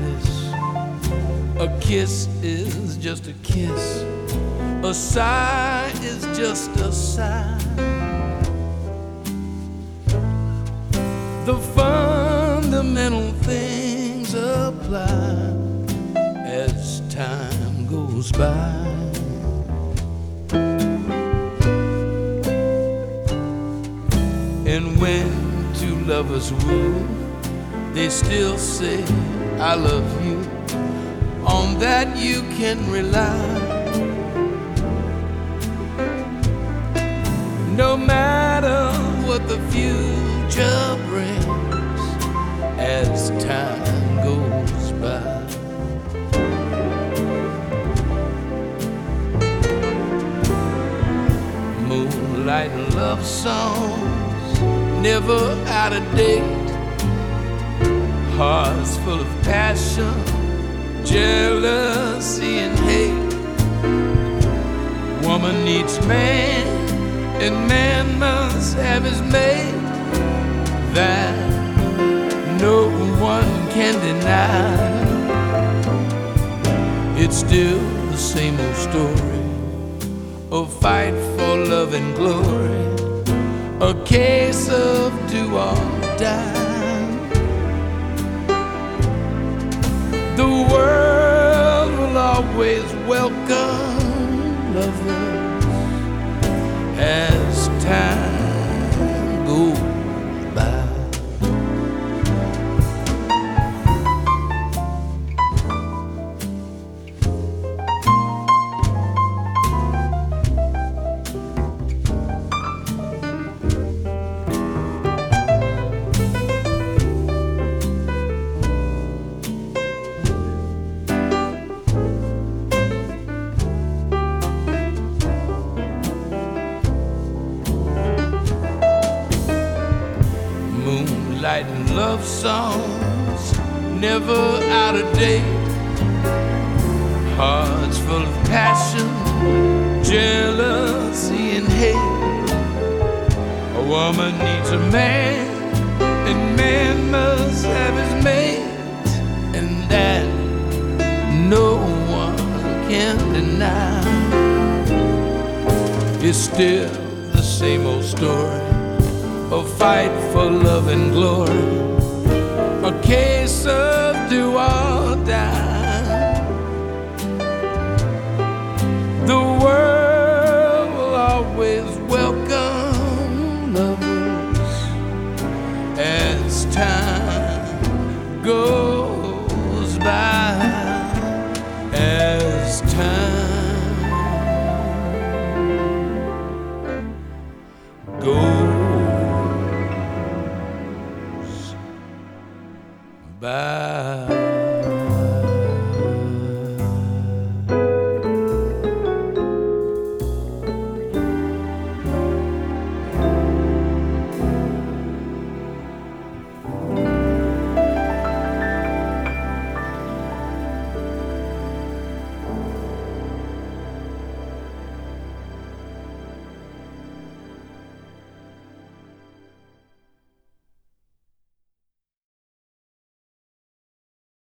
this. A kiss is just a kiss. A sigh is just a sigh. The fundamental things apply as time goes by. And when two lovers woo, they still say, I love you. On that you can rely. No matter what the future brings as time goes by. Moonlight and love songs, never out of date. Hearts full of passion, jealousy and hate. Woman needs man, and man must have his mate. That no one can deny. It's still the same old story, a fight for love and glory, a case of do or die. The world will always welcome lovers as time goes by. Moonlight and love songs, never out of date. Hearts full of passion, jealousy and hate. A woman needs a man, and man must have his mate. And that no one can deny. It's still the same old story, a fight for love and glory,